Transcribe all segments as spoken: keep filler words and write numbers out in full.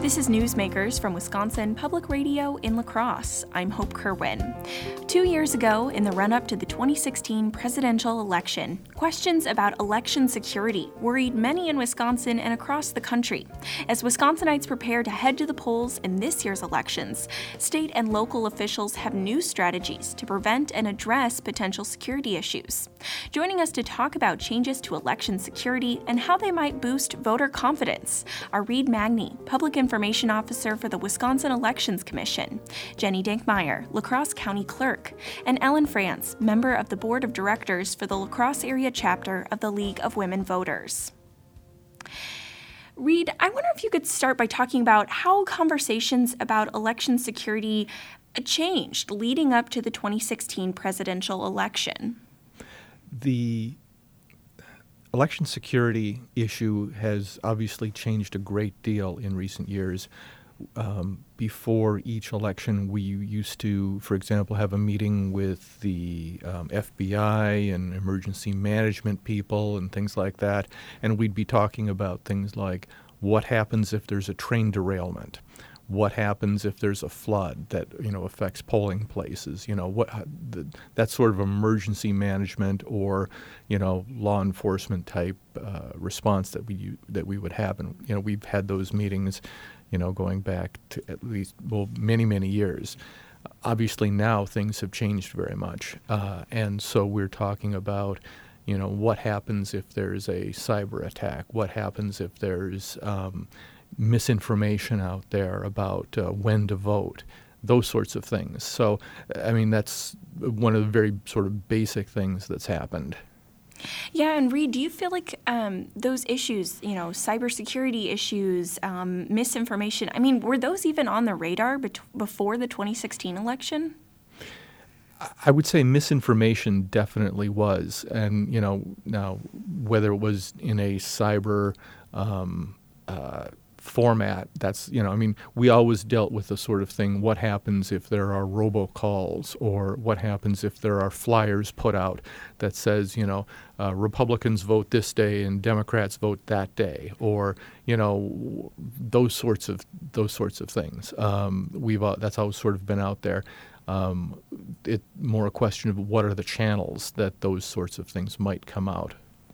This is Newsmakers from Wisconsin Public Radio in La Crosse. I'm Hope Kerwin. Two years ago, in the run-up to the twenty sixteen presidential election, questions about election security worried many in Wisconsin and across the country. As Wisconsinites prepare to head to the polls in this year's elections, state and local officials have new strategies to prevent and address potential security issues. Joining us to talk about changes to election security and how they might boost voter confidence are Reed Magny, Public Information Officer for the Wisconsin Elections Commission, Jenny Dankmeyer, La Crosse County Clerk, and Ellen France, member of the Board of Directors for the La Crosse area chapter of the League of Women Voters. Reed, I wonder if you could start by talking about how conversations about election security changed leading up to the twenty sixteen presidential election. The election security issue has obviously changed a great deal in recent years. Um, before each election, we used to, for example, have a meeting with the um, F B I and emergency management people and things like that, and we'd be talking about things like what happens if there's a train derailment. What happens if there's a flood that, you know, affects polling places? You know, what the, that sort of emergency management or, you know, law enforcement type uh, response that we that we would have. And, you know, we've had those meetings, you know, going back to at least, well, many, many years. Obviously now things have changed very much. Uh, and so we're talking about, you know, what happens if there's a cyber attack? What happens if there's um, misinformation out there about uh, when to vote, those sorts of things. So, I mean, that's one of the very sort of basic things that's happened. Yeah, and Reed, do you feel like um, those issues, you know, cybersecurity issues, um, misinformation, I mean, were those even on the radar bet- before the twenty sixteen election? I would say misinformation definitely was. And, you know, now, whether it was in a cyber um, uh, format, that's, you know, I mean, we always dealt with the sort of thing, what happens if there are robocalls, or what happens if there are flyers put out that says, you know, uh, Republicans vote this day and Democrats vote that day, or, you know, those sorts of those sorts of things. Um, we've uh, that's always sort of been out there. Um, it more a question of what are the channels that those sorts of things might come out.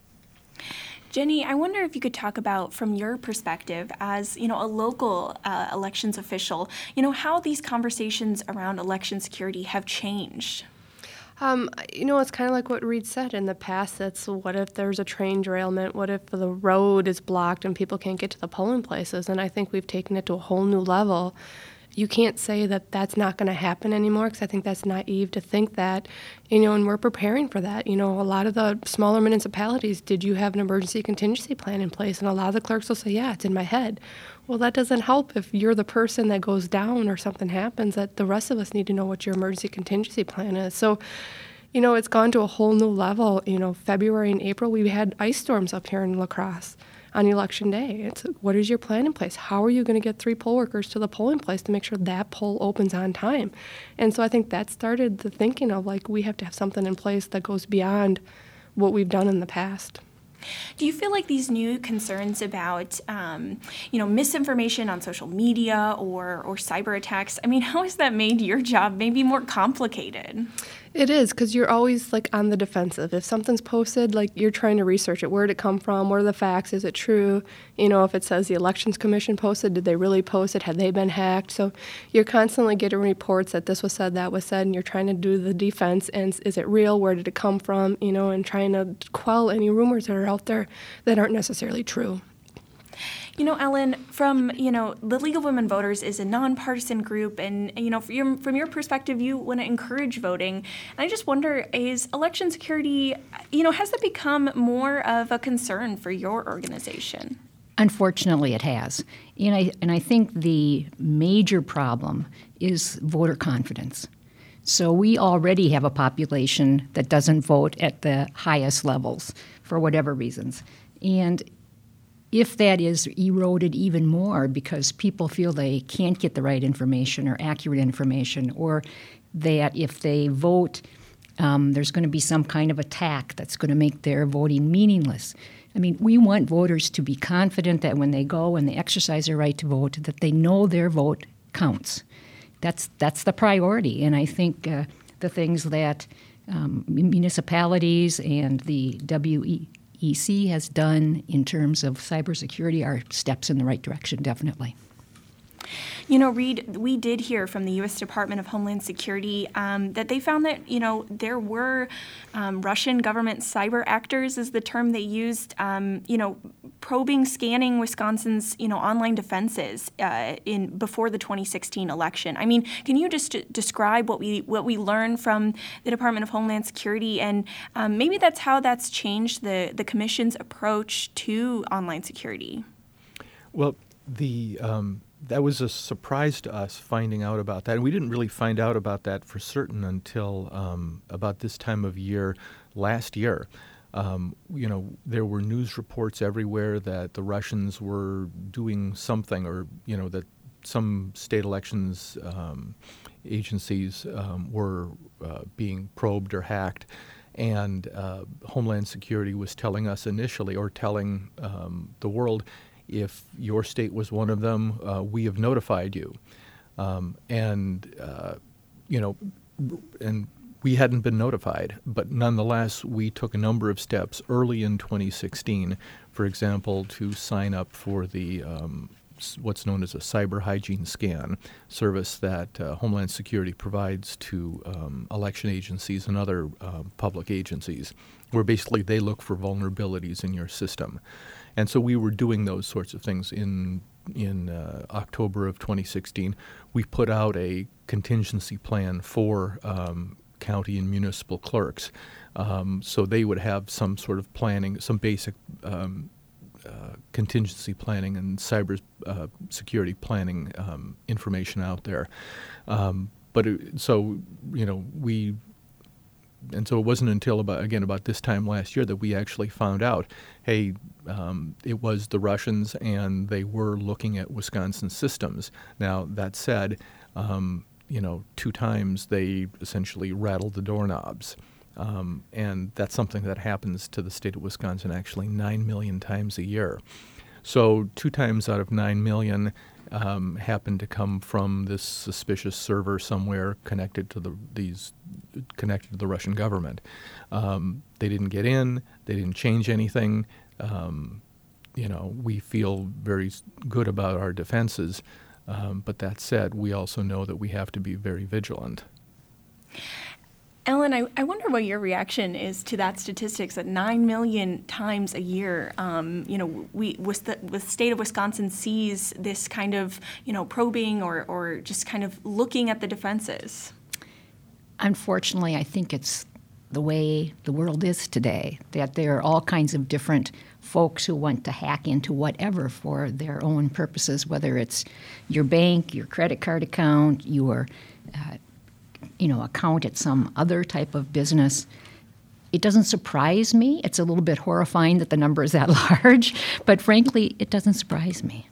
Jenny, I wonder if you could talk about, from your perspective as, you know, a local uh, elections official, you know, how these conversations around election security have changed. Um, you know, it's kind of like what Reed said in the past. It's what if there's a train derailment? What if the road is blocked and people can't get to the polling places? And I think we've taken it to a whole new level. You can't say that that's not going to happen anymore, because I think that's naive to think that, you know, and we're preparing for that. You know, a lot of the smaller municipalities, did you have an emergency contingency plan in place? And a lot of the clerks will say, yeah, it's in my head. Well, that doesn't help if you're the person that goes down or something happens, that the rest of us need to know what your emergency contingency plan is. So, you know, it's gone to a whole new level. You know, February and April, we had ice storms up here in La Crosse on election day. It's what is your plan in place? How are you going to get three poll workers to the polling place to make sure that poll opens on time? And so I think that started the thinking of, like, we have to have something in place that goes beyond what we've done in the past. Do you feel like these new concerns about, um, you know, misinformation on social media or, or cyber attacks, I mean, how has that made your job maybe more complicated? It is, because you're always, like, on the defensive. If something's posted, like, you're trying to research it. Where did it come from? What are the facts? Is it true? You know, if it says the Elections Commission posted, did they really post it? Had they been hacked? So you're constantly getting reports that this was said, that was said, and you're trying to do the defense. And is it real? Where did it come from? You know, and trying to quell any rumors that are out there that aren't necessarily true. You know, Ellen, from, you know, the League of Women Voters is a nonpartisan group, and, you know, from your, from your perspective, you want to encourage voting. And I just wonder, is election security, you know, has that become more of a concern for your organization? Unfortunately, it has. And I, and I think the major problem is voter confidence. So we already have a population that doesn't vote at the highest levels for whatever reasons. And if that is eroded even more because people feel they can't get the right information or accurate information, or that if they vote, um, there's going to be some kind of attack that's going to make their voting meaningless, I mean, we want voters to be confident that when they go and they exercise their right to vote, that they know their vote counts. That's that's the priority, and I think uh, the things that um, municipalities and the W E C has done in terms of cybersecurity are steps in the right direction, definitely. You know, Reed, we did hear from the U S Department of Homeland Security um, that they found that, you know, there were um, Russian government cyber actors is the term they used, um, you know, probing, scanning Wisconsin's, you know, online defenses uh, in before the twenty sixteen election. I mean, can you just d- describe what we what we learned from the Department of Homeland Security, and um, maybe that's how that's changed the, the Commission's approach to online security? Well, the um that was a surprise to us finding out about that. And we didn't really find out about that for certain until um, about this time of year last year. Um, you know, there were news reports everywhere that the Russians were doing something, or, you know, that some state elections um, agencies um, were uh, being probed or hacked. And uh, Homeland Security was telling us initially, or telling um, the world, if your state was one of them, uh, we have notified you. Um, and, uh, you know, and we hadn't been notified, but nonetheless, we took a number of steps early in twenty sixteen, for example, to sign up for the um, what's known as a cyber hygiene scan service that uh, Homeland Security provides to um, election agencies and other uh, public agencies, where basically they look for vulnerabilities in your system. And so we were doing those sorts of things in in uh, October of twenty sixteen. We put out a contingency plan for um, county and municipal clerks, um, so they would have some sort of planning, some basic um, uh, contingency planning and cyber uh, security planning um, information out there. Um, but it, so you know we. And so it wasn't until about, again, about this time last year that we actually found out, hey, um, it was the Russians and they were looking at Wisconsin systems. Now, that said, um, you know, two times they essentially rattled the doorknobs. Um, and that's something that happens to the state of Wisconsin actually nine million times a year. So two times out of nine million um, happened to come from this suspicious server somewhere connected to the these connected to the Russian government. Um, they didn't get in. They didn't change anything. Um, you know, we feel very good about our defenses. Um, but that said, we also know that we have to be very vigilant. Ellen, I, I wonder what your reaction is to that statistics that nine million times a year, um, you know, we with the, with the state of Wisconsin sees this kind of, you know, probing or, or just kind of looking at the defenses. Unfortunately, I think it's the way the world is today, that there are all kinds of different folks who want to hack into whatever for their own purposes, whether it's your bank, your credit card account, your uh, you know, account at some other type of business. It doesn't surprise me. It's a little bit horrifying that the number is that large, but frankly, it doesn't surprise me.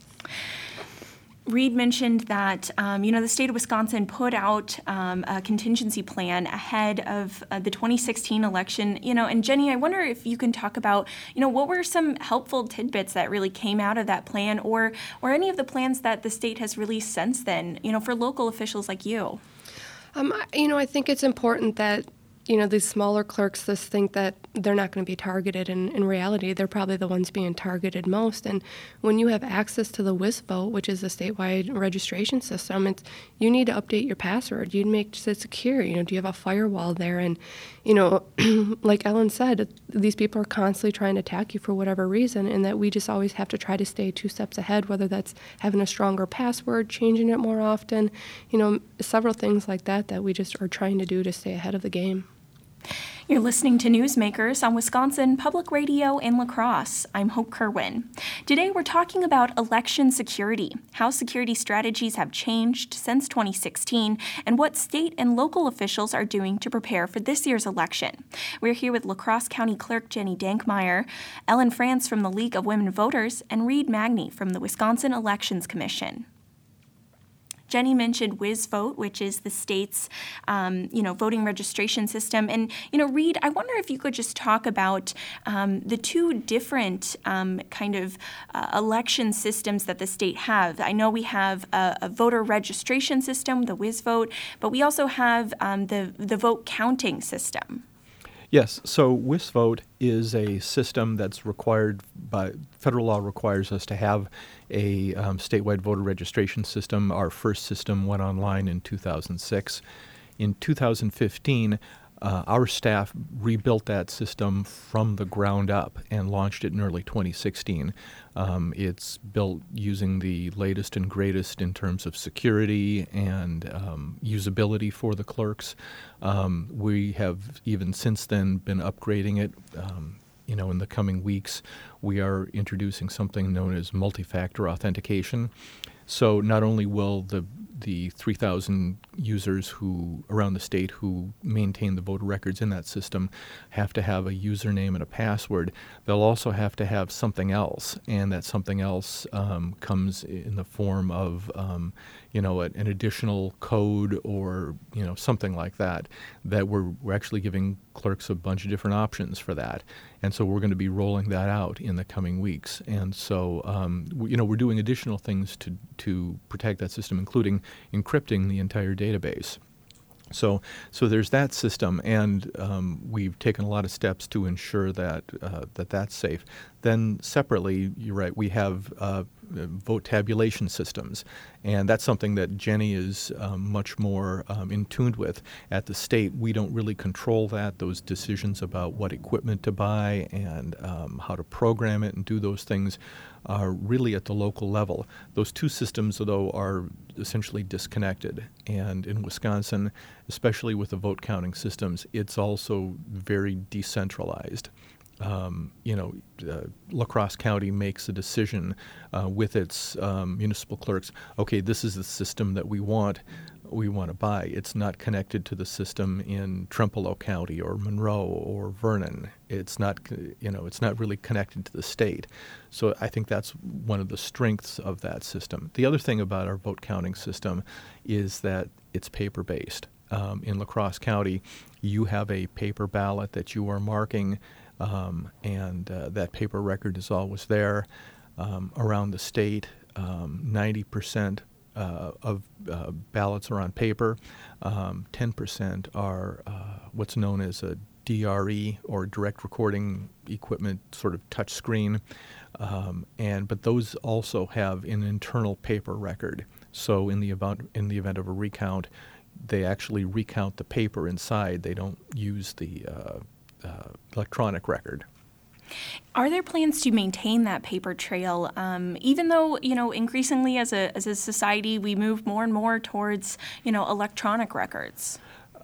Reed mentioned that, um, you know, the state of Wisconsin put out um, a contingency plan ahead of uh, the twenty sixteen election. You know, and Jenny, I wonder if you can talk about, you know, what were some helpful tidbits that really came out of that plan, or or any of the plans that the state has released since then, you know, for local officials like you? Um, you know, I think it's important that, you know, these smaller clerks just think that they're not going to be targeted. And in reality, they're probably the ones being targeted most. And when you have access to the WisVote, which is a statewide registration system, it's, you need to update your password. You make it secure. You know, do you have a firewall there? And, you know, like Ellen said, these people are constantly trying to attack you for whatever reason, and that we just always have to try to stay two steps ahead, whether that's having a stronger password, changing it more often, you know, several things like that that we just are trying to do to stay ahead of the game. You're listening to Newsmakers on Wisconsin Public Radio in La Crosse. I'm Hope Kerwin. Today we're talking about election security, how security strategies have changed since twenty sixteen, and what state and local officials are doing to prepare for this year's election. We're here with La Crosse County Clerk Jenny Dankmeyer, Ellen France from the League of Women Voters, and Reed Magny from the Wisconsin Elections Commission. Jenny mentioned WisVote, which is the state's, um, you know, voting registration system. And, you know, Reed, I wonder if you could just talk about um, the two different um, kind of uh, election systems that the state have. I know we have a, a voter registration system, the WisVote, but we also have um, the, the vote counting system. Yes, so WisVote is a system that's required by, federal law requires us to have a um, statewide voter registration system. Our first system went online in two thousand six. In two thousand fifteen, uh, our staff rebuilt that system from the ground up and launched it in early twenty sixteen. Um, it's built using the latest and greatest in terms of security and um, usability for the clerks. Um, we have even since then been upgrading it. Um, you know, in the coming weeks, we are introducing something known as multi-factor authentication. So not only will the the three thousand users who around the state who maintain the voter records in that system have to have a username and a password, they'll also have to have something else, and that something else um, comes in the form of um, you know an, an additional code or you know something like that. That we're we're actually giving clerks a bunch of different options for that, and so we're going to be rolling that out in the coming weeks. And so um, we, you know we're doing additional things to to protect that system, including encrypting the entire database. So, so there's that system, and um, we've taken a lot of steps to ensure that uh, that that's safe. Then separately, you're right, we have uh, vote tabulation systems, and that's something that Jenny is um, much more um, in tune with. At the state, we don't really control that. Those decisions about what equipment to buy and um, how to program it and do those things are really at the local level. Those two systems, though, are essentially disconnected. And in Wisconsin, especially with the vote counting systems, it's also very decentralized. Um, you know, uh, La Crosse County makes a decision uh, with its um, municipal clerks. Okay, this is the system that we want. We want to buy. It's not connected to the system in Trempealeau County or Monroe or Vernon. It's not, you know, it's not really connected to the state. So I think that's one of the strengths of that system. The other thing about our vote counting system is that it's paper-based. Um, in La Crosse County, you have a paper ballot that you are marking, um, and uh, that paper record is always there. Um, around the state, um, ninety percent Uh, of uh, ballots are on paper. Um, ten percent are uh, what's known as a D R E, or direct recording equipment, sort of touch screen. Um, and but those also have an internal paper record. So in the event in the event of a recount, they actually recount the paper inside. They don't use the uh, uh, electronic record. Are there plans to maintain that paper trail, um, even though, you know, increasingly as a as a society we move more and more towards, you know, electronic records?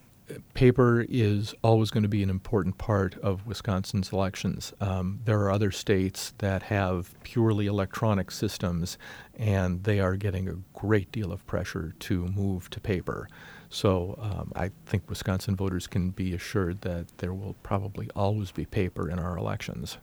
Paper is always going to be an important part of Wisconsin's elections. Um, there are other states that have purely electronic systems, and they are getting a great deal of pressure to move to paper. So um, I think Wisconsin voters can be assured that there will probably always be paper in our elections.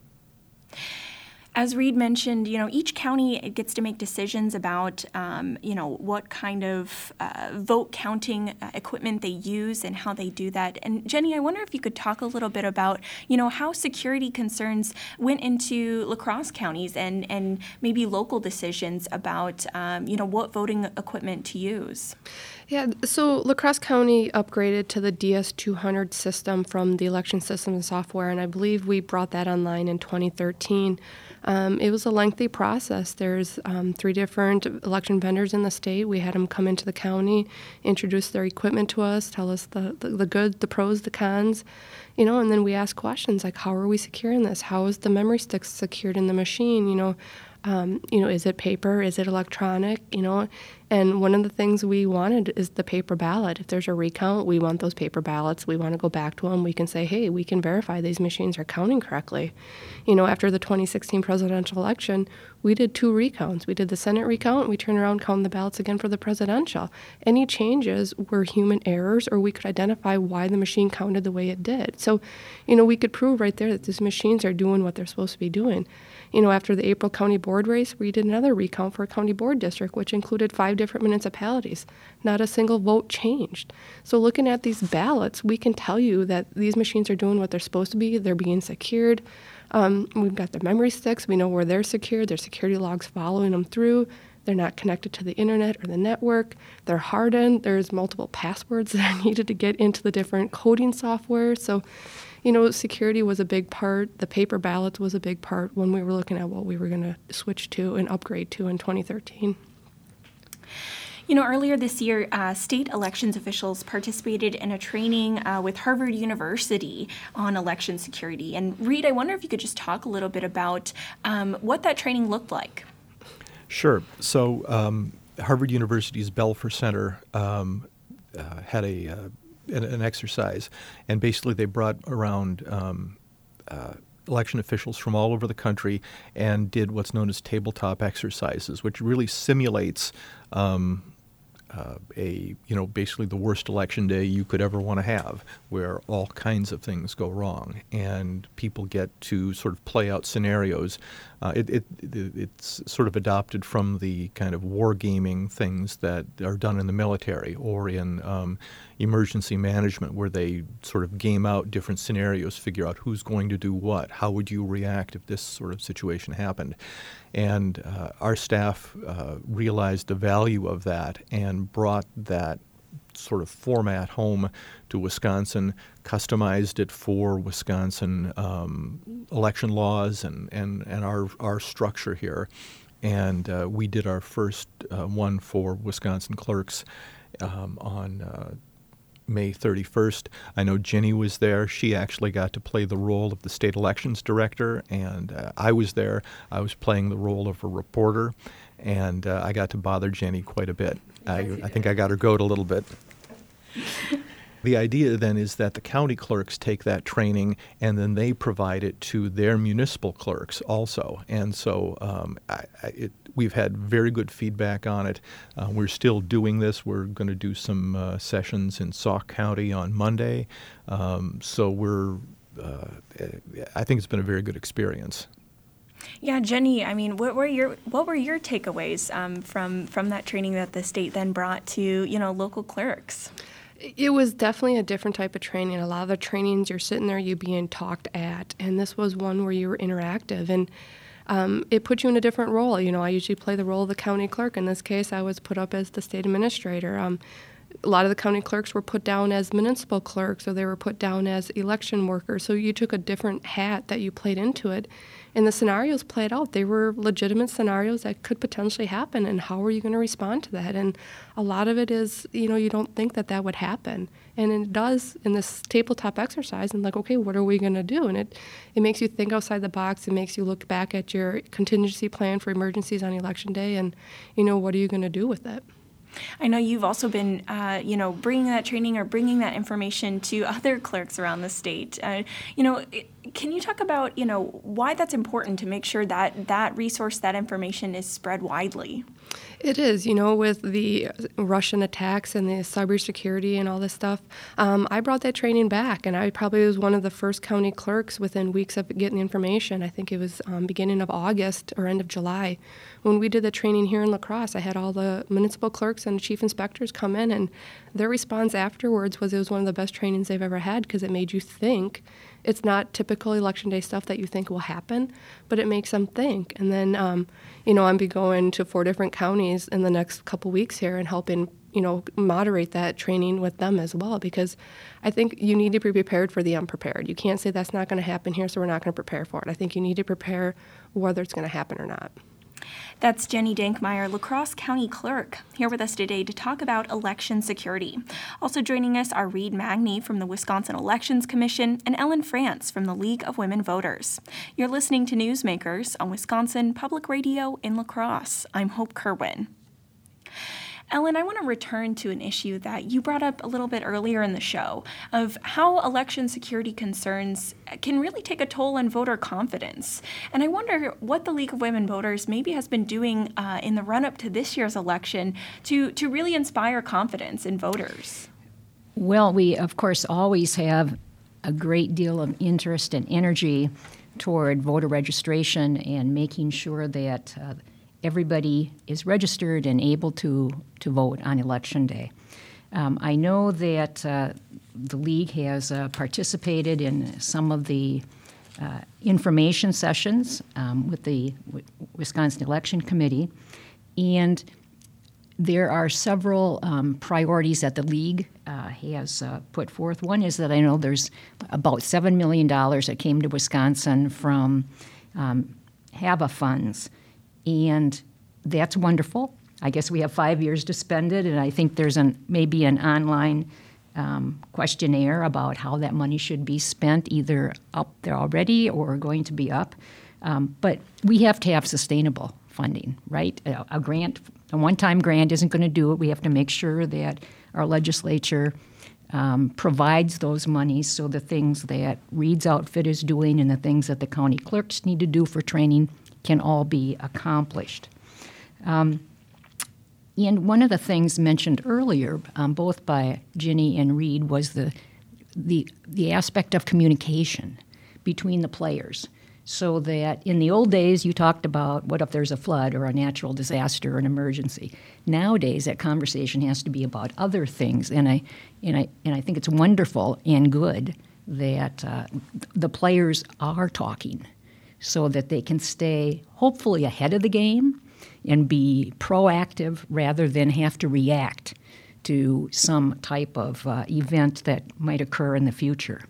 As Reed mentioned, you know, each county gets to make decisions about, um, you know, what kind of uh, vote counting uh, equipment they use and how they do that. And Jenny, I wonder if you could talk a little bit about, you know, how security concerns went into La Crosse counties and, and maybe local decisions about, um, you know, what voting equipment to use. Yeah, so La Crosse County upgraded to the D S two hundred system from the election system and software, and I believe we brought that online in twenty thirteen. Um, it was a lengthy process. There's um, three different election vendors in the state. We had them come into the county, introduce their equipment to us, tell us the, the, the good, the pros, the cons, you know, and then we ask questions like, how are we securing this? How is the memory stick secured in the machine? You know, um, you know, is it paper? Is it electronic? You know, and one of the things we wanted is the paper ballot. If there's a recount, we want those paper ballots. We want to go back to them. We can say, hey, we can verify these machines are counting correctly. You know, after the twenty sixteen presidential election, we did two recounts. We did the Senate recount, and we turned around and counted the ballots again for the presidential. Any changes were human errors, or we could identify why the machine counted the way it did. So, you know, we could prove right there that these machines are doing what they're supposed to be doing. You know, after the April County Board race, we did another recount for a county board district, which included five different municipalities. Not a single vote changed. So looking at these ballots, we can tell you that these machines are doing what they're supposed to be. They're being secured. Um, we've got the memory sticks. We know where they're secured. There's security logs following them through. They're not connected to the internet or the network. They're hardened. There's multiple passwords that are needed to get into the different coding software. So, you know, security was a big part. The paper ballots was a big part when we were looking at what we were going to switch to and upgrade to in twenty thirteen. You know, earlier this year, uh, state elections officials participated in a training uh, with Harvard University on election security. And Reed, I wonder if you could just talk a little bit about um, what that training looked like. Sure. So um, Harvard University's Belfer Center um, uh, had a uh, an, an exercise, and basically they brought around um, uh, election officials from all over the country and did what's known as tabletop exercises, which really simulates um, Uh, a, you know, basically the worst election day you could ever want to have, where all kinds of things go wrong, and people get to sort of play out scenarios. Uh, it, it, it it's sort of adopted from the kind of wargaming things that are done in the military or in um, emergency management, where they sort of game out different scenarios, figure out who's going to do what, how would you react if this sort of situation happened. And uh, our staff uh, realized the value of that and brought that sort of format home to Wisconsin, customized it for Wisconsin um, election laws and, and, and our, our structure here. And uh, we did our first uh, one for Wisconsin clerks um, on uh, May thirty-first. I know Jenny was there. She actually got to play the role of the state elections director, and uh, I was there. I was playing the role of a reporter, and uh, I got to bother Jenny quite a bit. I, I think I got her goat a little bit. The idea then is that the county clerks take that training and then they provide it to their municipal clerks also. And so um, I, I, it, we've had very good feedback on it. Uh, we're still doing this. We're going to do some uh, sessions in Sauk County on Monday. Um, so we're, uh, I think it's been a very good experience. Yeah, Jenny, I mean, what were your what were your takeaways um, from from that training that the state then brought to, you know, local clerks? It was definitely a different type of training. A lot of the trainings, you're sitting there, you're being talked at, and this was one where you were interactive, and um, it put you in a different role. You know, I usually play the role of the county clerk. In this case, I was put up as the state administrator. Um, a lot of the county clerks were put down as municipal clerks, or they were put down as election workers. So you took a different hat that you played into it. And the scenarios played out. They were legitimate scenarios that could potentially happen, and how are you going to respond to that? And a lot of it is, you know, you don't think that that would happen. And it does in this tabletop exercise, and like, okay, what are we going to do? And it, it makes you think outside the box. It makes you look back at your contingency plan for emergencies on election day, and, you know, what are you going to do with it? I know you've also been, uh, you know, bringing that training or bringing that information to other clerks around the state. Uh, you know, can you talk about, you know, why that's important to make sure that that resource, that information is spread widely? It is, you know, with the Russian attacks and the cybersecurity and all this stuff. Um, I brought that training back, and I probably was one of the first county clerks within weeks of getting information. I think it was um, beginning of August or end of July. When we did the training here in La Crosse, I had all the municipal clerks and chief inspectors come in, and their response afterwards was it was one of the best trainings they've ever had, because it made you think. It's not typical election day stuff that you think will happen, but it makes them think. And then, um, you know, I'm be going to four different counties in the next couple weeks here and helping, you know, moderate that training with them as well, because I think you need to be prepared for the unprepared. You can't say that's not going to happen here, so we're not going to prepare for it. I think you need to prepare whether it's going to happen or not. That's Jenny Dankmeyer, La Crosse County Clerk, here with us today to talk about election security. Also joining us are Reed Magny from the Wisconsin Elections Commission and Ellen France from the League of Women Voters. You're listening to Newsmakers on Wisconsin Public Radio in La Crosse. I'm Hope Kerwin. Ellen, I want to return to an issue that you brought up a little bit earlier in the show of how election security concerns can really take a toll on voter confidence. And I wonder what the League of Women Voters maybe has been doing uh, in the run-up to this year's election to, to really inspire confidence in voters. Well, we, of course, always have a great deal of interest and energy toward voter registration and making sure that uh, everybody is registered and able to, to vote on Election Day. Um, I know that uh, the League has uh, participated in some of the uh, information sessions um, with the w- Wisconsin Election Committee, and there are several um, priorities that the League uh, has uh, put forth. One is that I know there's about seven million dollars that came to Wisconsin from um, HAVA funds, and that's wonderful. I guess we have five years to spend it, and I think there's an, maybe an online um, questionnaire about how that money should be spent, either up there already or going to be up. Um, but we have to have sustainable funding, right? A, a grant, a one-time grant isn't going to do it. We have to make sure that our legislature um, provides those monies so the things that Reed's outfit is doing and the things that the county clerks need to do for training can all be accomplished. Um, and one of the things mentioned earlier, um, both by Ginny and Reed, was the, the the aspect of communication between the players. So that in the old days, you talked about what if there's a flood or a natural disaster or an emergency. Nowadays, that conversation has to be about other things, and I and I and I think it's wonderful and good that uh, the players are talking, so that they can stay hopefully ahead of the game and be proactive rather than have to react to some type of uh, event that might occur in the future.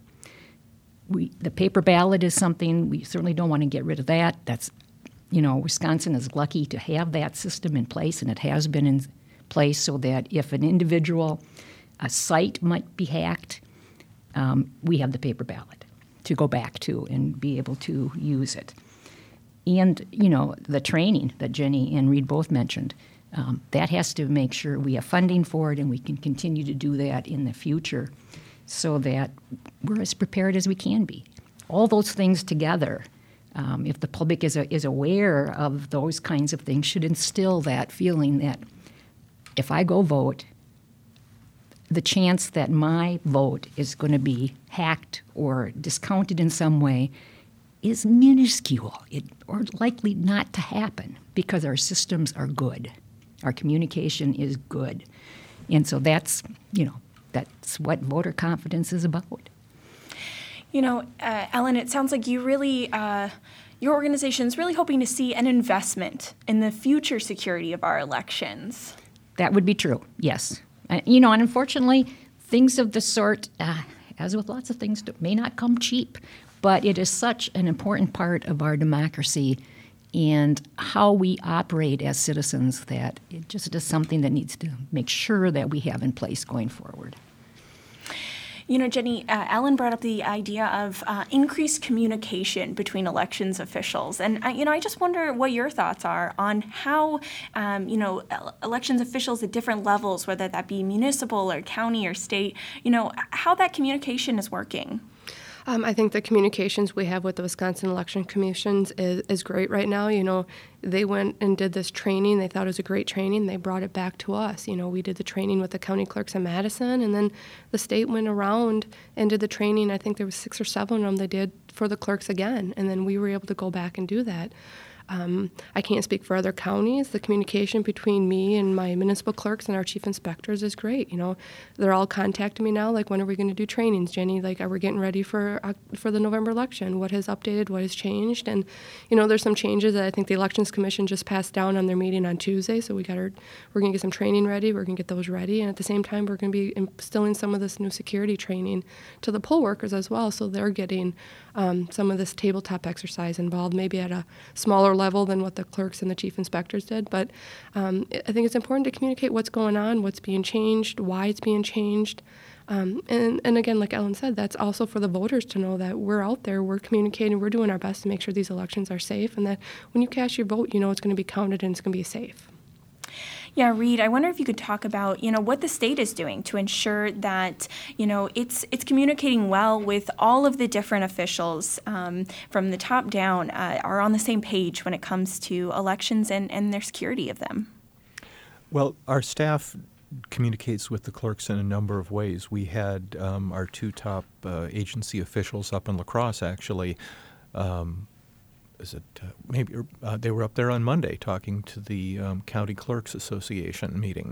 We, the paper ballot is something we certainly don't want to get rid of that. That's, you know, Wisconsin is lucky to have that system in place, and it has been in place so that if an individual, a site might be hacked, um, we have the paper ballot to go back to and be able to use it. And, you know, the training that Jenny and Reed both mentioned, um, that has to make sure we have funding for it and we can continue to do that in the future so that we're as prepared as we can be. All those things together, um, if the public is, a, is aware of those kinds of things, should instill that feeling that if I go vote, the chance that my vote is going to be hacked or discounted in some way is minuscule, it, or likely not to happen, because our systems are good. Our communication is good. And so that's, you know, that's what voter confidence is about. You know, uh, Ellen, it sounds like you really, uh, your organization is really hoping to see an investment in the future security of our elections. That would be true, yes. Uh, you know, and unfortunately, things of the sort, uh, as with lots of things, may not come cheap. But it is such an important part of our democracy and how we operate as citizens that it just is something that needs to make sure that we have in place going forward. You know, Jenny, uh, Ellen brought up the idea of uh, increased communication between elections officials. And, uh, you know, I just wonder what your thoughts are on how, um, you know, elections officials at different levels, whether that be municipal or county or state, you know, how that communication is working. Um, I think the communications we have with the Wisconsin Election Commissions is, is great right now. You know, they went and did this training. They thought it was a great training. They brought it back to us. You know, we did the training with the county clerks in Madison, and then the state went around and did the training. I think there was six or seven of them they did for the clerks again, and then we were able to go back and do that. Um, I can't speak for other counties. The communication between me and my municipal clerks and our chief inspectors is great. You know, they're all contacting me now, like, when are we going to do trainings, Jenny? Like, are we getting ready for uh, for the November election? What has updated? What has changed? And, you know, there's some changes that I think the Elections Commission just passed down on their meeting on Tuesday. So we got our, we're going to get some training ready. We're going to get those ready. And at the same time, we're going to be instilling some of this new security training to the poll workers as well. So they're getting um, some of this tabletop exercise involved, maybe at a smaller level than what the clerks and the chief inspectors did. But um, I think it's important to communicate what's going on, what's being changed, why it's being changed. Um, and, and again, like Ellen said, that's also for the voters to know that we're out there, we're communicating, we're doing our best to make sure these elections are safe, and that when you cast your vote, you know it's going to be counted and it's going to be safe. Yeah, Reed, I wonder if you could talk about, you know, what the state is doing to ensure that, you know, it's it's communicating well with all of the different officials um, from the top down, uh, are on the same page when it comes to elections and, and their security of them. Well, our staff communicates with the clerks in a number of ways. We had um, our two top uh, agency officials up in La Crosse, actually, um, is it uh, maybe uh, they were up there on Monday talking to the um, County Clerks Association meeting.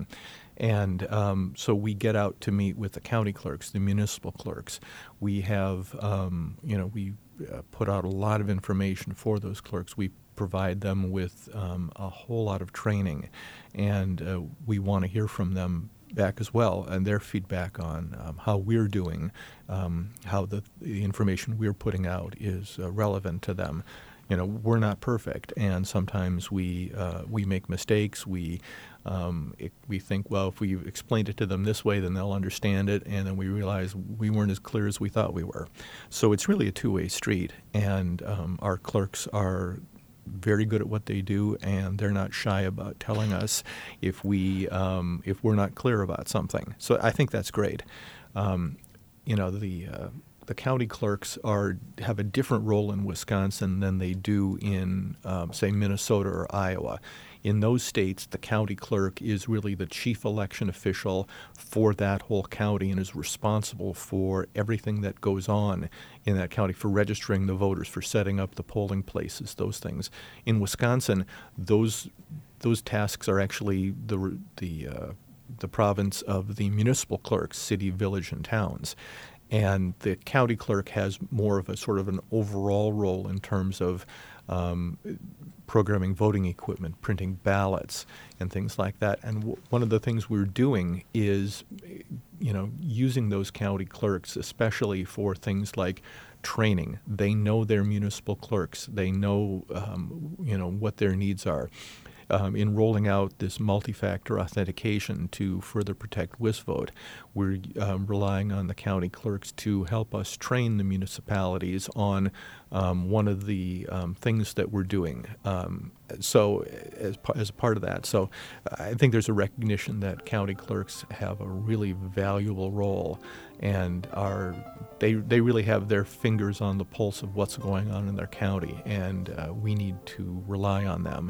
And um, so we get out to meet with the county clerks, the municipal clerks. We have, um, you know, we uh, put out a lot of information for those clerks. We provide them with um, a whole lot of training, and uh, we want to hear from them back as well, and their feedback on um, how we're doing, um, how the, the information we're putting out is uh, relevant to them. You know, we're not perfect, and sometimes we uh, we make mistakes. We um, it, we think, well, if we explained it to them this way, then they'll understand it, and then we realize we weren't as clear as we thought we were. So it's really a two-way street, and um, our clerks are very good at what they do, and they're not shy about telling us if we um, if we're not clear about something. So I think that's great. Um, you know, the uh, the county clerks are have a different role in Wisconsin than they do in, um, say, Minnesota or Iowa. In those states, the county clerk is really the chief election official for that whole county and is responsible for everything that goes on in that county, for registering the voters, for setting up the polling places, those things. In Wisconsin, those those tasks are actually the the uh, the province of the municipal clerks, city, village, and towns. And the county clerk has more of a sort of an overall role in terms of um, programming voting equipment, printing ballots, and things like that. And w- one of the things we're doing is, you know, using those county clerks, especially for things like training. They know their municipal clerks. They know, um, you know, what their needs are. Um, in rolling out this multi-factor authentication to further protect WisVote, we're um, relying on the county clerks to help us train the municipalities on um, one of the um, things that we're doing. Um, so as, as a part of that, so I think there's a recognition that county clerks have a really valuable role, and are they they really have their fingers on the pulse of what's going on in their county, and uh, we need to rely on them.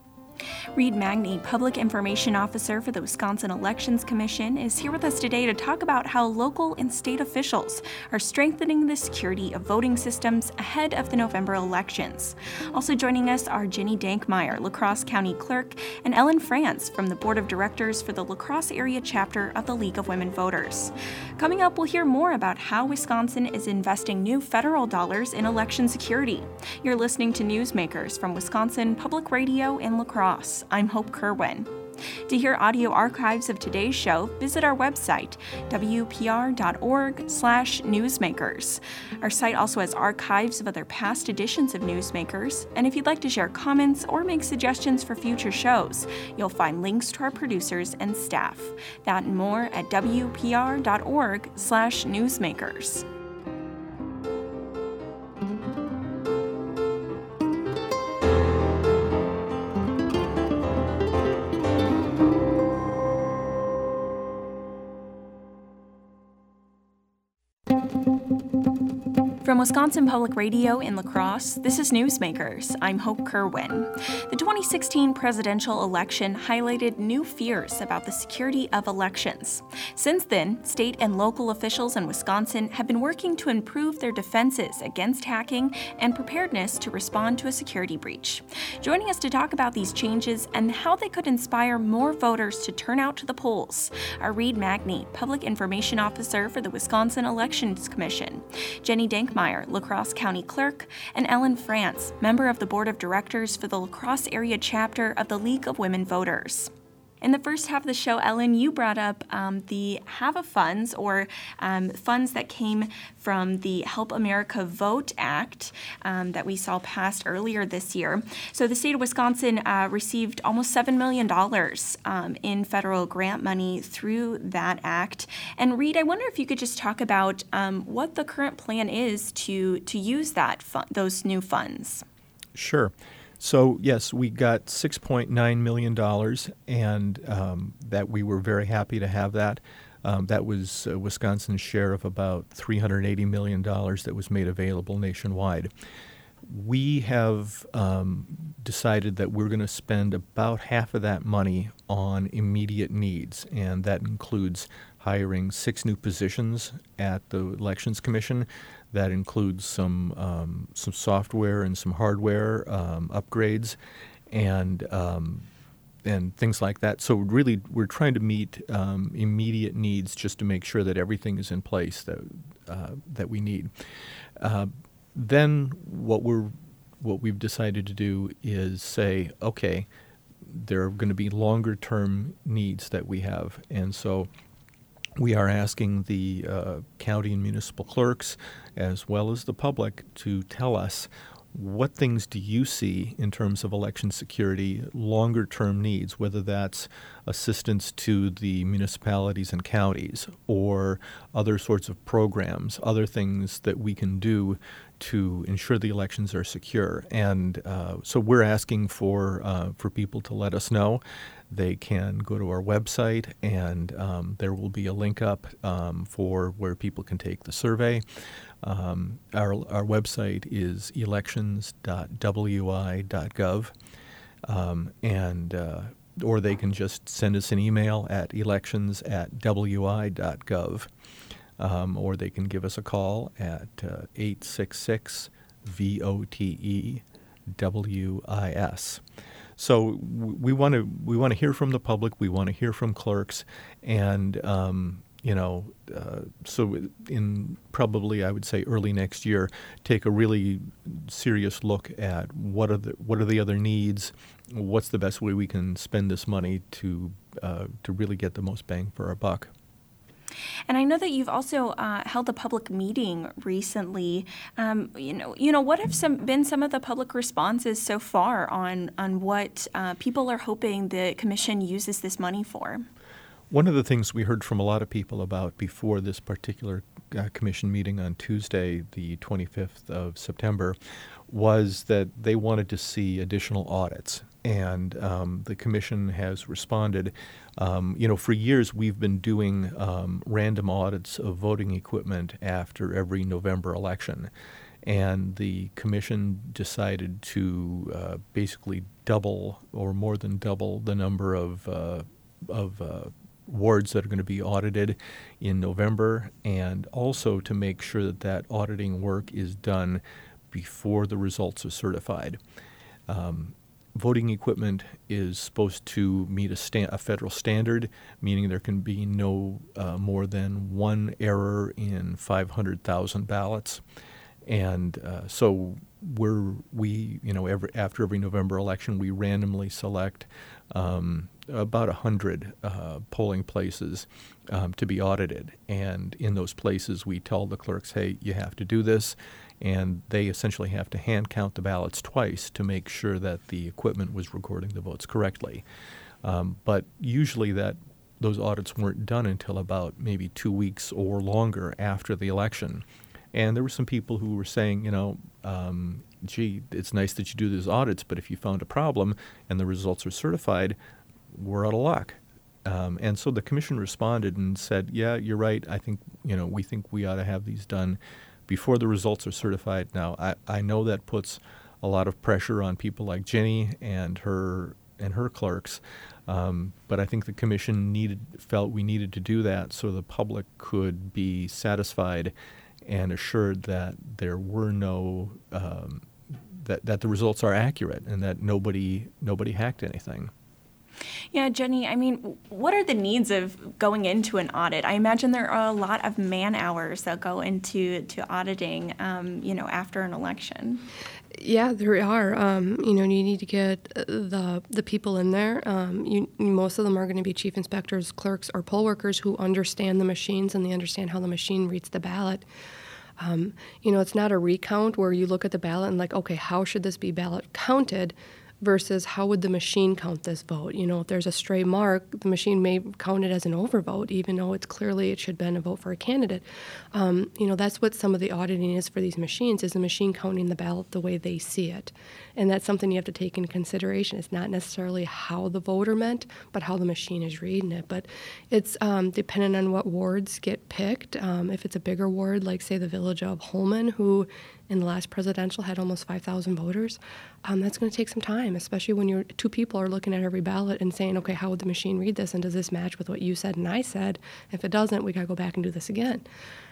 Reed Magny, Public Information Officer for the Wisconsin Elections Commission, is here with us today to talk about how local and state officials are strengthening the security of voting systems ahead of the November elections. Also joining us are Jenny Dankmeyer, La Crosse County Clerk, and Ellen France from the Board of Directors for the La Crosse Area Chapter of the League of Women Voters. Coming up, we'll hear more about how Wisconsin is investing new federal dollars in election security. You're listening to Newsmakers from Wisconsin Public Radio in La Crosse. I'm Hope Kerwin. To hear audio archives of today's show, visit our website, w p r dot org slash newsmakers. Our site also has archives of other past editions of Newsmakers, and if you'd like to share comments or make suggestions for future shows, you'll find links to our producers and staff. That and more at w p r dot org slash newsmakers. From Wisconsin Public Radio in La Crosse, this is Newsmakers. I'm Hope Kerwin. The twenty sixteen presidential election highlighted new fears about the security of elections. Since then, state and local officials in Wisconsin have been working to improve their defenses against hacking and preparedness to respond to a security breach. Joining us to talk about these changes and how they could inspire more voters to turn out to the polls are Reed Magny, Public Information Officer for the Wisconsin Elections Commission, Jenny Dankmeyer, La Crosse County Clerk, and Ellen France, member of the Board of Directors for the La Crosse Area Chapter of the League of Women Voters. In the first half of the show, Ellen, you brought up um, the HAVA funds, or um, funds that came from the Help America Vote Act um, that we saw passed earlier this year. So the state of Wisconsin uh, received almost seven million dollars um, in federal grant money through that act. And Reed, I wonder if you could just talk about um, what the current plan is to, to use that fu- those new funds. Sure. So, yes, we got six point nine million dollars, and um, that we were very happy to have that. Um, that was uh, Wisconsin's share of about three hundred eighty million dollars that was made available nationwide. We have um, decided that we're going to spend about half of that money on immediate needs, and that includes hiring six new positions at the Elections Commission. That includes some um, some software and some hardware um, upgrades, and um, and things like that. So really, we're trying to meet um, immediate needs just to make sure that everything is in place that uh, that we need. Uh, then what we're what we've decided to do is say, okay, there are going to be longer term needs that we have, and so we are asking the uh, county and municipal clerks, as well as the public, to tell us what things do you see in terms of election security, longer term needs, whether that's assistance to the municipalities and counties or other sorts of programs, other things that we can do to ensure the elections are secure. And uh, so we're asking for uh, for people to let us know. They can go to our website, and um, there will be a link up um, for where people can take the survey. Um, our our website is elections dot w i dot gov, um, and uh, or they can just send us an email at elections at w i dot gov, um, or they can give us a call at uh, eight six six V O T E W I S. So we want to we want to hear from the public. We want to hear from clerks, and um, you know, uh, so in probably I would say early next year, take a really serious look at what are the what are the other needs, what's the best way we can spend this money to uh, to really get the most bang for our buck. And I know that you've also uh, held a public meeting recently. Um, you know, you know, what have some been some of the public responses so far on on what uh, people are hoping the commission uses this money for? One of the things we heard from a lot of people about before this particular uh, commission meeting on Tuesday, the twenty-fifth of September, was that they wanted to see additional audits. And um, the commission has responded. Um, you know, for years we've been doing um, random audits of voting equipment after every November election. And the commission decided to uh, basically double or more than double the number of, uh, of uh, wards that are going to be audited in November, and also to make sure that that auditing work is done before the results are certified. Um, Voting equipment is supposed to meet a, sta- a federal standard, meaning there can be no uh, more than one error in five hundred thousand ballots. And uh, so we're, we, you know, every, after every November election, we randomly select um, about one hundred uh, polling places um, to be audited. And in those places, we tell the clerks, hey, you have to do this. And they essentially have to hand count the ballots twice to make sure that the equipment was recording the votes correctly. Um, but usually that those audits weren't done until about maybe two weeks or longer after the election. And there were some people who were saying, you know, um, gee, it's nice that you do these audits, but if you found a problem and the results are certified, we're out of luck. Um, and so the commission responded and said, yeah, you're right. I think, you know, we think we ought to have these done before the results are certified. Now, I, I know that puts a lot of pressure on people like Jenny and her and her clerks, um, but I think the commission needed felt we needed to do that so the public could be satisfied and assured that there were no um, that that the results are accurate and that nobody nobody hacked anything. Yeah, Jenny, I mean, what are the needs of going into an audit? I imagine there are a lot of man hours that go into to auditing, um, you know, after an election. Yeah, there are. Um, you know, you need to get the the people in there. Um, you, most of them are going to be chief inspectors, clerks, or poll workers who understand the machines and they understand how the machine reads the ballot. Um, you know, it's not a recount where you look at the ballot and like, okay, how should this be ballot counted? Versus how would the machine count this vote? You know, if there's a stray mark, the machine may count it as an overvote, even though it's clearly it should have been a vote for a candidate. Um, you know, that's what some of the auditing is for these machines, is the machine counting the ballot the way they see it. And that's something you have to take into consideration. It's not necessarily how the voter meant, but how the machine is reading it. But it's um, dependent on what wards get picked. Um, if it's a bigger ward, like, say, the village of Holman, who in the last presidential had almost five thousand voters, um, that's going to take some time, especially when you're two people are looking at every ballot and saying, okay, how would the machine read this, and does this match with what you said and I said? If it doesn't, we got to go back and do this again.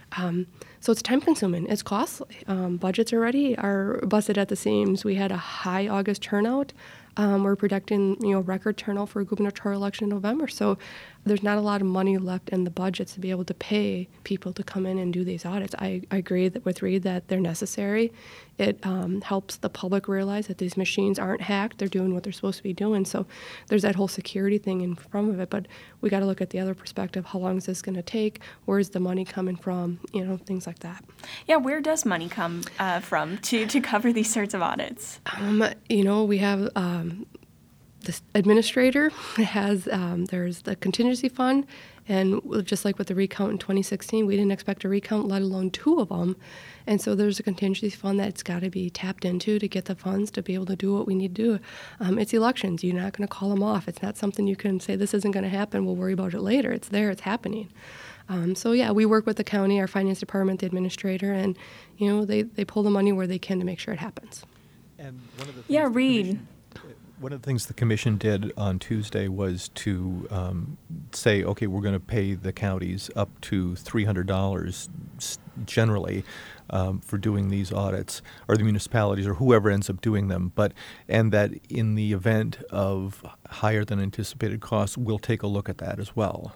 Um, so it's time consuming. It's costly. Um, budgets already are busted at the seams. We had a high August turnout. Um, we're projecting, you know, record turnout for a gubernatorial election in November. So there's not a lot of money left in the budgets to be able to pay people to come in and do these audits. I, I agree that with Reed that they're necessary. It um, helps the public realize that these machines aren't hacked. They're doing what they're supposed to be doing. So there's that whole security thing in front of it. But we got to look at the other perspective. How long is this going to take? Where's the money coming from? You know, things like that. Yeah, where does money come uh, from to, to cover these sorts of audits? Um, you know, we have um, this administrator has, um, there's the contingency fund, and just like with the recount in twenty sixteen, we didn't expect a recount, let alone two of them. And so there's a contingency fund that's got to be tapped into to get the funds to be able to do what we need to do. Um, it's elections. You're not going to call them off. It's not something you can say, this isn't going to happen, we'll worry about it later. It's there, it's happening. Um, so, yeah, we work with the county, our finance department, the administrator, and, you know, they, they pull the money where they can to make sure it happens. And one of the yeah, Reed. One of the things the commission did on Tuesday was to um, say, okay, we're going to pay the counties up to three hundred dollars generally um, for doing these audits, or the municipalities, or whoever ends up doing them. But and that in the event of higher than anticipated costs, we'll take a look at that as well.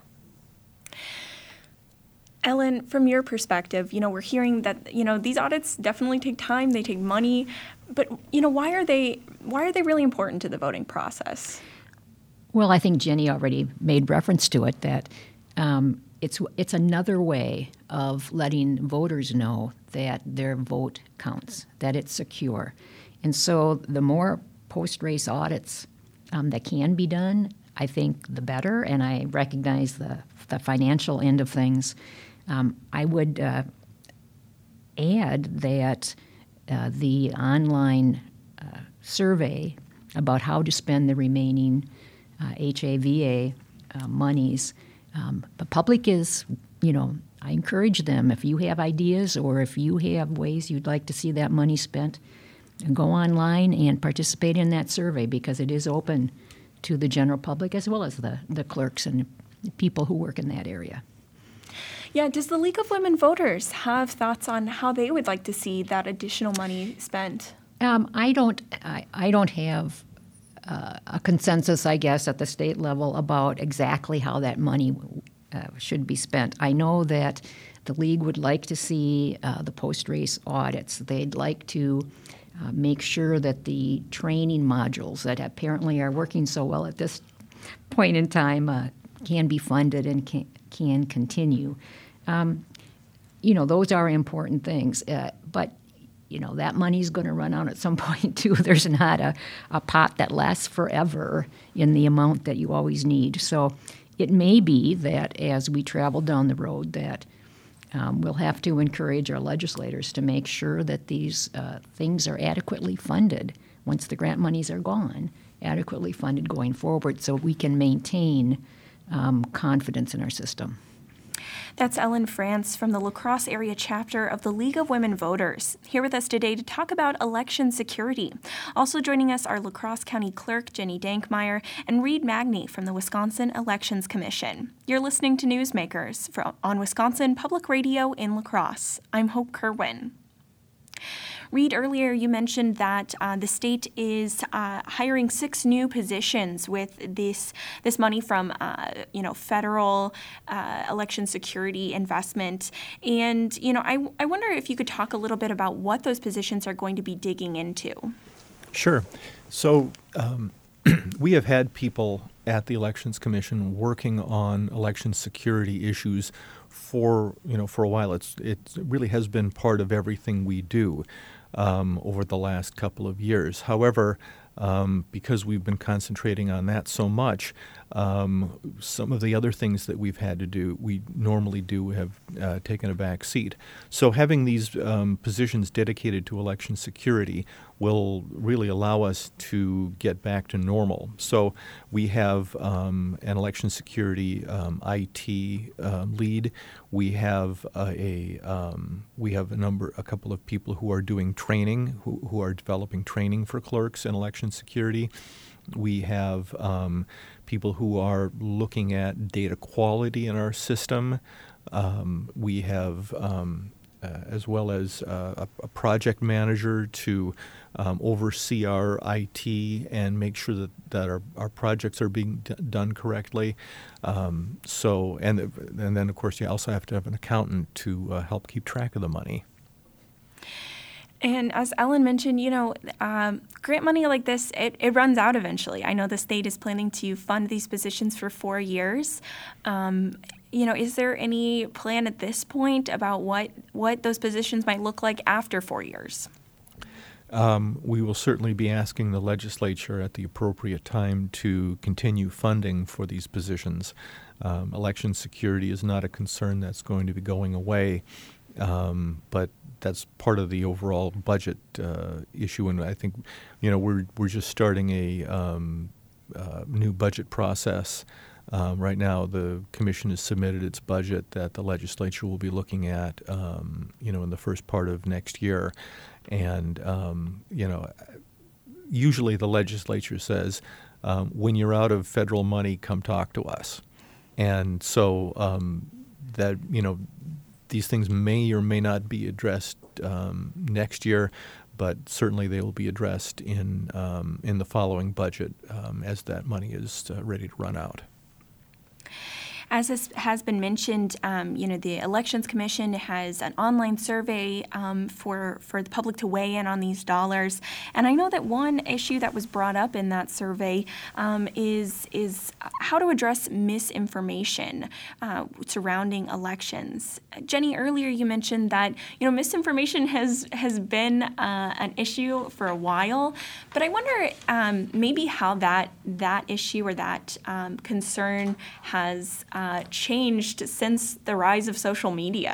Ellen, from your perspective, you know, we're hearing that, you know, these audits definitely take time, they take money, but, you know, why are they why are they really important to the voting process? Well, I think Jenny already made reference to it, that um, it's it's another way of letting voters know that their vote counts, that it's secure. And so the more post-race audits um, that can be done, I think the better, and I recognize the, the financial end of things. Um, I would uh, add that uh, the online uh, survey about how to spend the remaining uh, H A V A uh, monies, um, the public is, you know, I encourage them, if you have ideas or if you have ways you'd like to see that money spent, go online and participate in that survey, because it is open to the general public as well as the, the clerks and people who work in that area. Yeah, does the League of Women Voters have thoughts on how they would like to see that additional money spent? Um, I don't. I, I don't have uh, a consensus, I guess, at the state level about exactly how that money uh, should be spent. I know that the league would like to see uh, the post-race audits. They'd like to uh, make sure that the training modules that apparently are working so well at this point in time uh, can be funded and can, can continue. Um, you know, those are important things. Uh, but, you know, that money's going to run out at some point, too. There's not a, a pot that lasts forever in the amount that you always need. So it may be that as we travel down the road that um, we'll have to encourage our legislators to make sure that these uh, things are adequately funded once the grant monies are gone, adequately funded going forward, so we can maintain um, confidence in our system. That's Ellen France from the La Crosse area chapter of the League of Women Voters, here with us today to talk about election security. Also joining us are La Crosse County Clerk Jenny Dankmeyer and Reed Magny from the Wisconsin Elections Commission. You're listening to Newsmakers from, on Wisconsin Public Radio in La Crosse. I'm Hope Kerwin. Reed, earlier you mentioned that uh, the state is uh, hiring six new positions with this this money from uh, you know federal uh, election security investment, and you know I I wonder if you could talk a little bit about what those positions are going to be digging into. Sure. So um, we have had people at the Elections Commission working on election security issues for you know for a while. It's it really has been part of everything we do um, over the last couple of years. However, um, because we've been concentrating on that so much, um, some of the other things that we've had to do, we normally do, have uh, taken a back seat. So having these um, positions dedicated to election security will really allow us to get back to normal. So we have um, an election security um, I T uh, lead. We have a, a um, we have a number, a couple of people who are doing training, who, who are developing training for clerks in election security. We have um, people who are looking at data quality in our system. Um, we have, um, uh, as well as uh, a, a project manager to um, oversee our I T and make sure that, that our, our projects are being d- done correctly. Um, so, and and then of course you also have to have an accountant to uh, help keep track of the money. And as Ellen mentioned, you know, um, grant money like this, it, it runs out eventually. I know the state is planning to fund these positions for four years. Um, you know, is there any plan at this point about what, what those positions might look like after four years? Um, we will certainly be asking the legislature at the appropriate time to continue funding for these positions. Um, election security is not a concern that's going to be going away, um, but that's part of the overall budget uh, issue. And I think, you know, we're we're just starting a um, uh, new budget process. Um, right now, the commission has submitted its budget that the legislature will be looking at, um, you know, in the first part of next year. And, um, you know, usually the legislature says, um, when you're out of federal money, come talk to us. And so um, that, you know, these things may or may not be addressed um, next year, but certainly they will be addressed in, um, in the following budget um, as that money is uh, ready to run out. As this has been mentioned, um, you know, the Elections Commission has an online survey um, for, for the public to weigh in on these dollars. And I know that one issue that was brought up in that survey um, is, is how to address misinformation uh, surrounding elections. Jenny, earlier you mentioned that, you know, misinformation has, has been uh, an issue for a while, but I wonder um, maybe how that, that issue or that um, concern has Uh, changed since the rise of social media.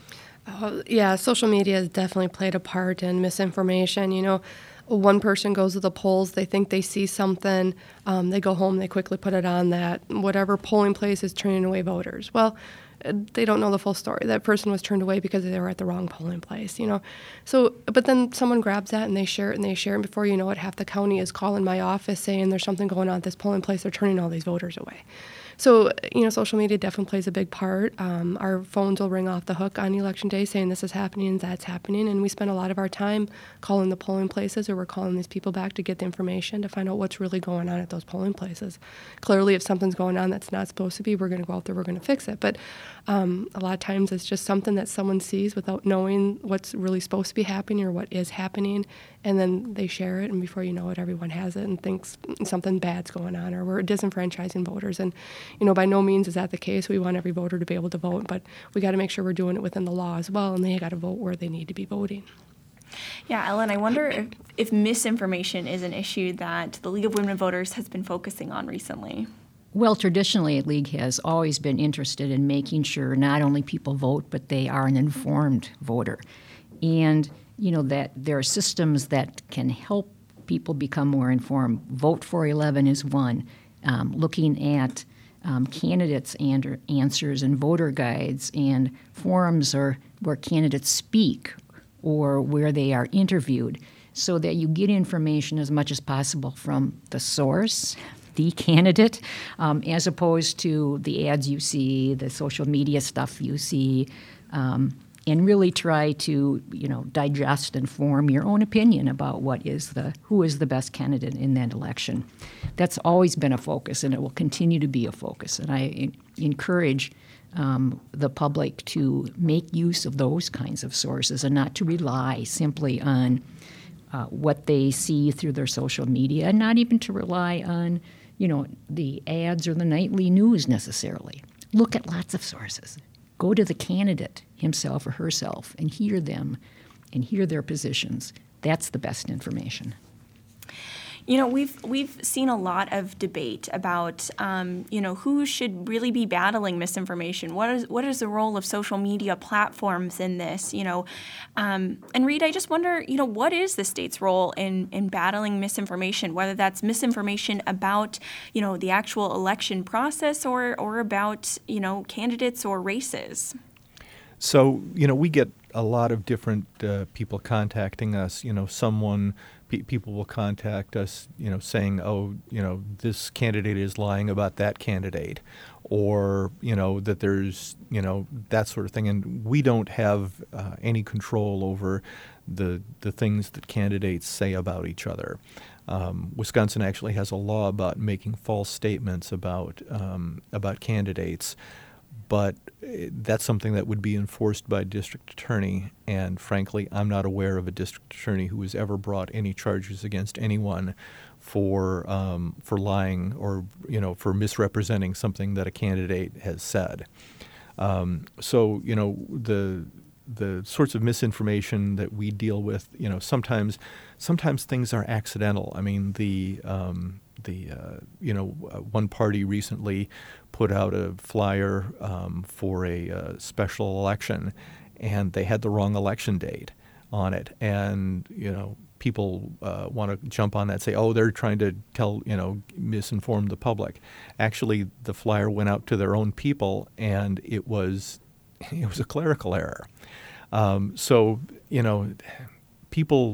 Oh, yeah, social media has definitely played a part in misinformation. You know, one person goes to the polls, they think they see something, um, they go home, they quickly put it on that whatever polling place is turning away voters. Well, they don't know the full story. That person was turned away because they were at the wrong polling place, you know. So, but then someone grabs that and they share it and they share it. And before you know it, half the county is calling my office saying there's something going on at this polling place. They're turning all these voters away. So, you know, social media definitely plays a big part. Um, our phones will ring off the hook on election day saying this is happening and that's happening. And we spend a lot of our time calling the polling places, or we're calling these people back to get the information to find out what's really going on at those polling places. Clearly, if something's going on that's not supposed to be, we're going to go out there, we're going to fix it. But um, a lot of times it's just something that someone sees without knowing what's really supposed to be happening or what is happening. And then they share it, and before you know it, everyone has it and thinks something bad's going on, or we're disenfranchising voters. And, you know, by no means is that the case. We want every voter to be able to vote, but we got to make sure we're doing it within the law as well, and they got to vote where they need to be voting. Yeah, Ellen, I wonder if, if misinformation is an issue that the League of Women Voters has been focusing on recently. Well, traditionally, the League has always been interested in making sure not only people vote, but they are an informed voter. And you know, that there are systems that can help people become more informed. Vote for eleven is one. Um, looking at um, candidates and answers and voter guides and forums or where candidates speak or where they are interviewed, so that you get information as much as possible from the source, the candidate, um, as opposed to the ads you see, the social media stuff you see, um, and really try to, you know, digest and form your own opinion about what is the who is the best candidate in that election. That's always been a focus, and it will continue to be a focus. And I in- encourage um, the public to make use of those kinds of sources and not to rely simply on uh, what they see through their social media, and not even to rely on, you know, the ads or the nightly news necessarily. Look at lots of sources. Go to the candidate himself or herself and hear them and hear their positions. That's the best information. You know, we've we've seen a lot of debate about, um, you know, who should really be battling misinformation. What is what is the role of social media platforms in this? You know, um, and Reed, I just wonder, you know, what is the state's role in in battling misinformation? Whether that's misinformation about, you know, the actual election process or or about, you know, candidates or races. So, you know, we get a lot of different uh, people contacting us. You know, someone pe- people will contact us, you know, saying, oh, you know, this candidate is lying about that candidate, or, you know, that there's, you know, that sort of thing. And we don't have uh, any control over the the things that candidates say about each other. Um, Wisconsin actually has a law about making false statements about um, about candidates, but that's something that would be enforced by a district attorney. And frankly, I'm not aware of a district attorney who has ever brought any charges against anyone for um, for lying or, you know, for misrepresenting something that a candidate has said. Um, so, you know, the the sorts of misinformation that we deal with, you know, sometimes sometimes things are accidental. I mean, the um, the uh, you know, one party recently put out a flyer um, for a uh, special election, and they had the wrong election date on it, and, you know, people uh, want to jump on that, say, oh, they're trying to tell, you know, misinform the public. Actually, the flyer went out to their own people, and it was it was a clerical error. Um, so, you know, people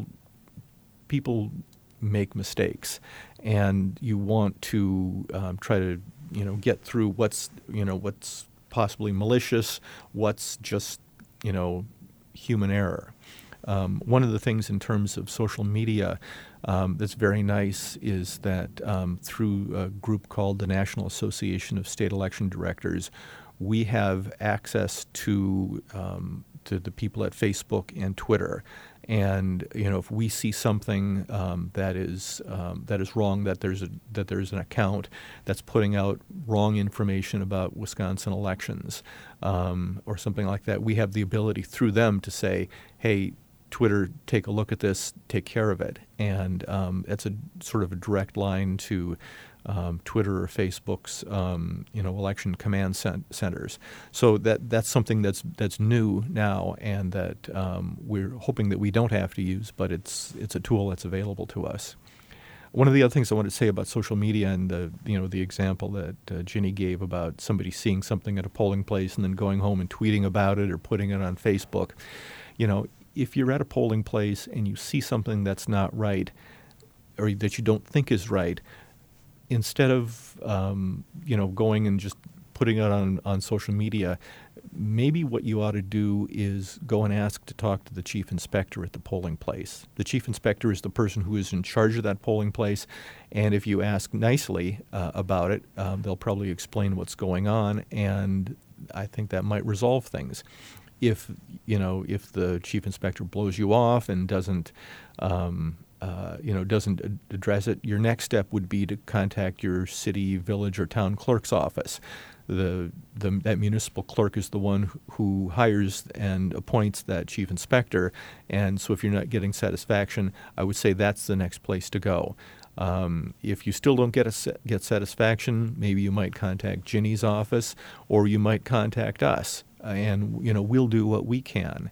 people make mistakes, and you want to um, try to, you know, get through what's, you know, what's possibly malicious, what's just, you know, human error. Um, one of the things in terms of social media um, that's very nice is that um, through a group called the National Association of State Election Directors, we have access to um, to the people at Facebook and Twitter. And, you know, if we see something um, that is um, that is wrong, that there's a that there's an account that's putting out wrong information about Wisconsin elections um, or something like that, we have the ability through them to say, hey, Twitter, take a look at this, take care of it. And um, it's a sort of a direct line to um, Twitter or Facebook's, um, you know, election command cent- centers. So that that's something that's that's new now, and that um, we're hoping that we don't have to use, but it's it's a tool that's available to us. One of the other things I want to say about social media and the you know the example that uh, Ginny gave about somebody seeing something at a polling place and then going home and tweeting about it or putting it on Facebook, you know, if you're at a polling place and you see something that's not right or that you don't think is right, instead of um, you know going and just putting it on, on social media, maybe what you ought to do is go and ask to talk to the chief inspector at the polling place. The chief inspector is the person who is in charge of that polling place, and if you ask nicely uh, about it, um, they'll probably explain what's going on, and I think that might resolve things. If you know, if the chief inspector blows you off and doesn't, um, uh, you know, doesn't ad- address it, your next step would be to contact your city, village, or town clerk's office. The, the that municipal clerk is the one who hires and appoints that chief inspector, and so if you're not getting satisfaction, I would say that's the next place to go. Um, if you still don't get a, get satisfaction, maybe you might contact Ginny's office, or you might contact us. And you know we'll do what we can,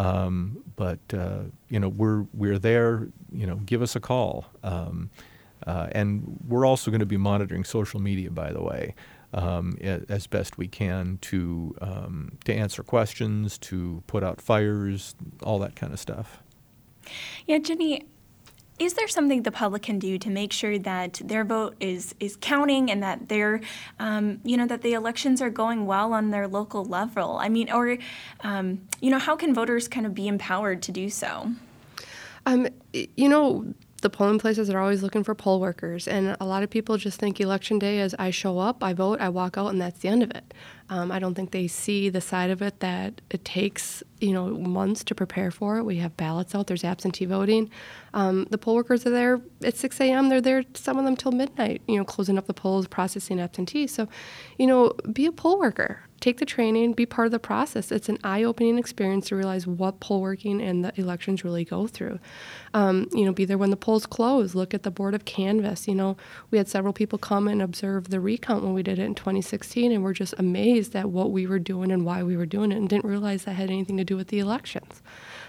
um, but uh, you know we're we're there. You know, give us a call, um, uh, and we're also going to be monitoring social media, by the way, um, as best we can to um, to answer questions, to put out fires, all that kind of stuff. Yeah, Ginny, is there something the public can do to make sure that their vote is, is counting and that they're, um, you know, that the elections are going well on their local level? I mean, or, um, you know, how can voters kind of be empowered to do so? Um, you know, the polling places are always looking for poll workers, and a lot of people just think election day is I show up, I vote, I walk out, and that's the end of it. Um, I don't think they see the side of it that it takes, you know, months to prepare for it. We have ballots out, there's absentee voting. Um, the poll workers are there at six a.m., they're there, some of them till midnight, you know, closing up the polls, processing absentees. So, you know, be a poll worker. Take the training, be part of the process. It's an eye-opening experience to realize what poll working and the elections really go through. Um, you know, be there when the polls close. Look at the board of canvass. You know, we had several people come and observe the recount when we did it in twenty sixteen, and we're just amazed at what we were doing and why we were doing it, and didn't realize that had anything to do with the elections.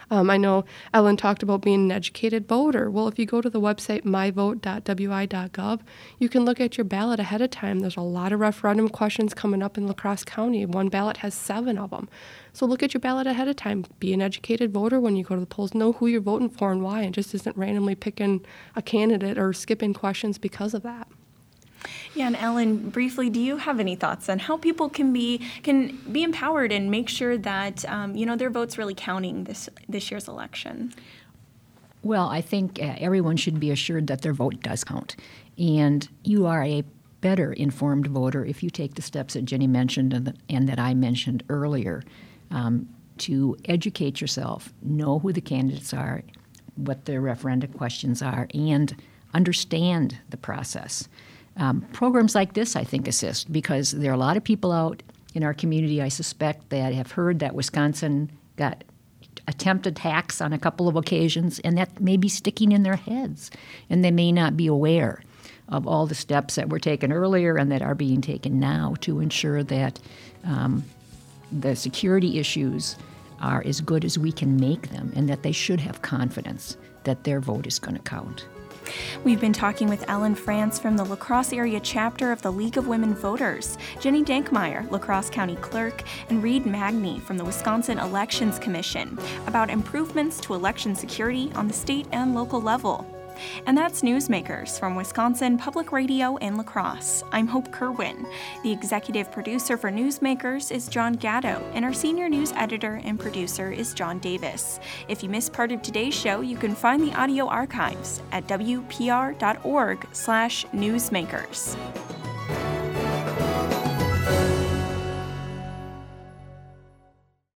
Um, I know Ellen talked about being an educated voter. Well, if you go to the website my vote dot w i dot gov, you can look at your ballot ahead of time. There's a lot of referendum questions coming up in La Crosse County. One ballot has seven of them. So look at your ballot ahead of time. Be an educated voter when you go to the polls. Know who you're voting for and why, and just isn't randomly picking a candidate or skipping questions because of that. Yeah, and Ellen, briefly, do you have any thoughts on how people can be can be empowered and make sure that um, you know their vote's really counting this this year's election? Well, I think uh, everyone should be assured that their vote does count, and you are a better informed voter if you take the steps that Jenny mentioned and that, and that I mentioned earlier, um, to educate yourself, know who the candidates are, what their referendum questions are, and understand the process. Um, programs like this, I think, assist because there are a lot of people out in our community, I suspect, that have heard that Wisconsin got attempted hacks on a couple of occasions, and that may be sticking in their heads, and they may not be aware of all the steps that were taken earlier and that are being taken now to ensure that um, the security issues are as good as we can make them and that they should have confidence that their vote is going to count. We've been talking with Ellen France from the La Crosse area chapter of the League of Women Voters, Jenny Dankmeyer, La Crosse County Clerk, and Reed Magny from the Wisconsin Elections Commission about improvements to election security on the state and local level. And that's Newsmakers from Wisconsin Public Radio in La Crosse. I'm Hope Kerwin. The executive producer for Newsmakers is John Gatto, and our senior news editor and producer is John Davis. If you missed part of today's show, you can find the audio archives at w p r dot org slash newsmakers.